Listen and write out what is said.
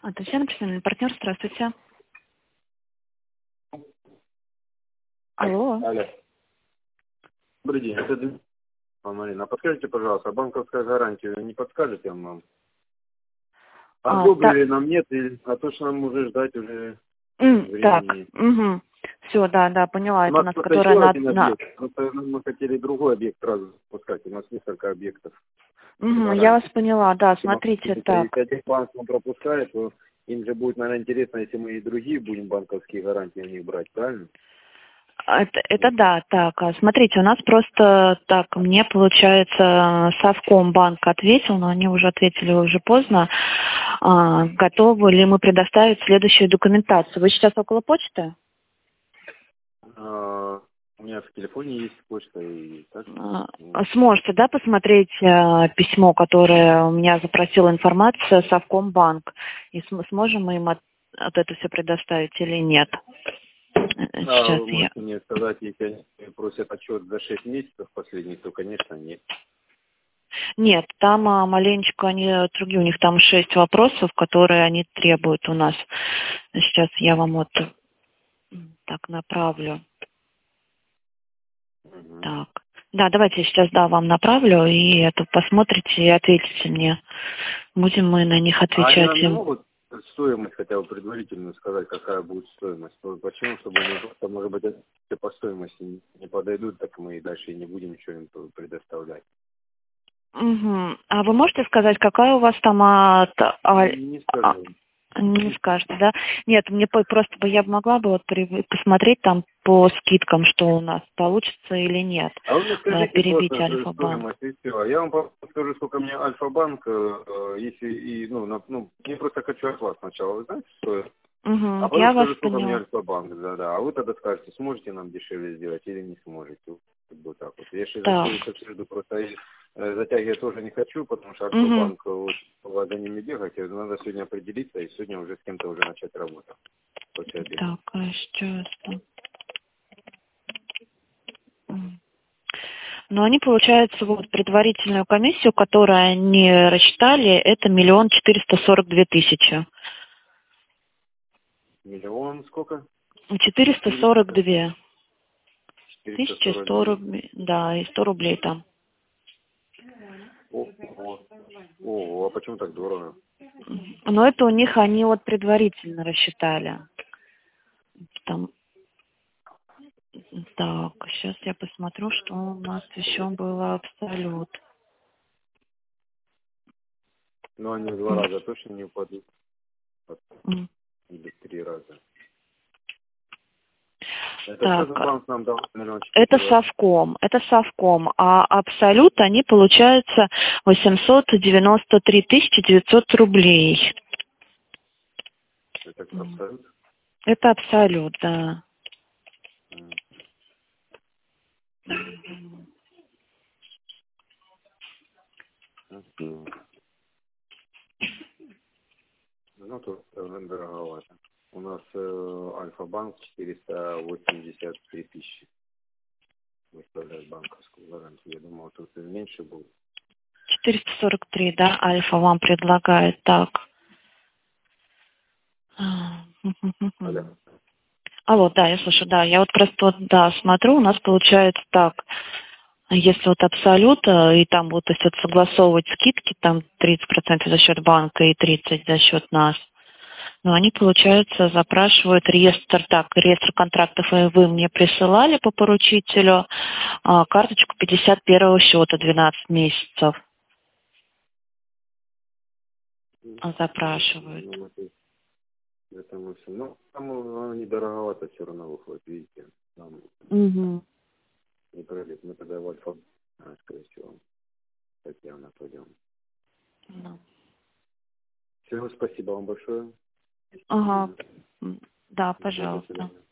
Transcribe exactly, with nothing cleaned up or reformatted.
А, Татьяна, профессиональный партнер, здравствуйте. Алло. Алло. Добрый день, это Дмитрий, Марина. А подскажите, пожалуйста, банковская гарантия не подскажете нам? А, Одобрили так. нам, нет, и, а то, что нам уже ждать уже М, так, времени. угу. Все, да, да, поняла. У Это у нас нас, просто которая еще на... один на... объект. Просто мы хотели другой объект сразу запускать. У нас несколько объектов. Угу, я вас Гарантий. поняла, да, Если смотрите, так. один банк он пропускает, то им же будет, наверное, интересно, если мы и другие будем банковские гарантии у них брать, правильно? Это, это да, так, а смотрите, у нас просто так, мне получается, Совкомбанк ответил, но они уже ответили уже поздно, а, готовы ли мы предоставить следующую документацию. Вы сейчас около почты? А, у меня в телефоне есть почта и так. А, Ну, Сможете, да, посмотреть а, письмо, которое у меня запросила информация Совкомбанк, и см- сможем мы им от, от это все предоставить или нет? А Сейчас вы я... можете мне сказать, если они просят отчет за шесть месяцев последних, то, конечно, нет. Нет, там а, маленечко они другие, у них там шесть вопросов, которые они требуют у нас. Сейчас я вам вот так направлю. Мгм. Так. Да, давайте я сейчас, да, вам направлю, и это посмотрите и ответите мне. Будем мы на них А они отвечать нам не им. могут стоимость хотя бы предварительно сказать, какая будет стоимость? Ну, почему? Чтобы мы просто, может быть, если по стоимости не не подойдут, так мы и дальше и не будем ничего им предоставлять. Угу. А вы можете сказать, какая у вас там... а, та- а, Не а, скажу. не скажете, да? Нет, мне по- просто бы я бы могла бы вот при- посмотреть там по скидкам, что у нас получится или нет. А вы мне Э, скажите Перебить просто с- Альфа-банк. стоимость и все. Я вам по- скажу, сколько мне Альфа-банк, э, э, если и, ну, на- ну, я просто хочу от вас сначала, вы знаете, что а Угу. потом Я вас скажу, сколько мне поняла. Альфа-банк, да-да. А вы тогда скажете, сможете нам дешевле сделать или не сможете. Вот как бы так вот. Я же за Так. свою среду просто и, э, затягивать тоже не хочу, потому что Угу. Альфа-банк, э, вот, за ними бегать, э, надо сегодня определиться и сегодня уже с кем-то уже начать работу после обеда. Так, а сейчас... М. Но они, получается, вот предварительную комиссию, которую они рассчитали, это миллион четыреста сорок две тысячи. Миллион сколько? Четыреста сорок Четыреста. две Четыреста тысячи сорок сто две. рублей, да, и сто рублей там. О, о, о, а почему так дорого? Но это у них они вот предварительно рассчитали. Там, так, сейчас я посмотрю, что у нас еще было абсолют. Ну, они в два М, раза точно не упадут. Вот, м. или в три раза. Это что Так, за банк нам дал миллион это четыреста? совком, это совком, а абсолют они получаются восемьсот девяносто три тысячи девятьсот рублей. Это М. абсолют? Это абсолют, да. М. Мгм. Ну, тут э, дороговато. У нас э, Альфа-банк четыреста восемьдесят три тысячи выставляет банковскую гарантию. Я думал, тут и меньше будет. четыреста сорок три, да, Альфа вам предлагает, так. А, Алло. Алло, да, я слышу, да. Я вот просто вот, да, смотрю, у нас получается так. Если вот абсолют, э, и там вот, то есть вот согласовывать скидки, там тридцать процентов за счет банка и тридцать за счет нас, но они, получается, запрашивают реестр, так, реестр контрактов и вы мне присылали по поручителю, а, карточку пятьдесят первого счета двенадцать месяцев запрашивают. Ну, это, это мы все. Ну, там оно недороговато все равно выходит, видите. Там Угу. не пролет. Мы тогда в Альфа, а, скорее всего, Татьяна пойдем. Ну. Все, спасибо вам большое. Ага. Мгм. М, Да, Все, до пожалуйста. свидания.